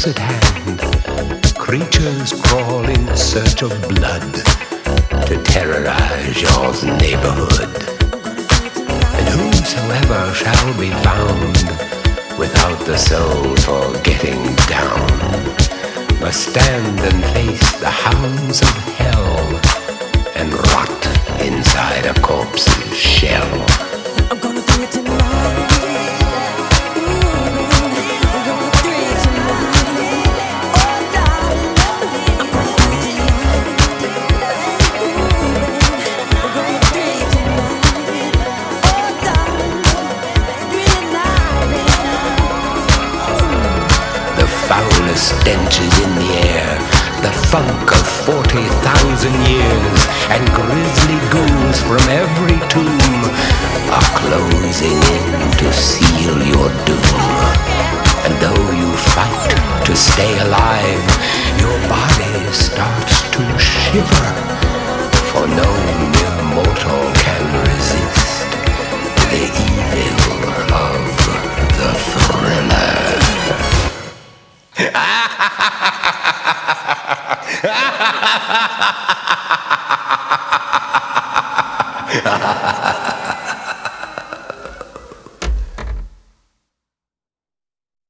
at hand, creatures crawl in search of blood to terrorize your neighborhood. And whosoever shall be found without the soul for getting down must stand and face the hounds of hell and rot inside a corpse's shell. I'm gonna do it tonight. Stench is in the air, the funk of 40,000 years, and grisly ghouls from every tomb are closing in to seal your doom. And though you fight to stay alive, your body starts to shiver, for no mere mortal can resist the evil of the thriller. Ha ha ha ha ha ha!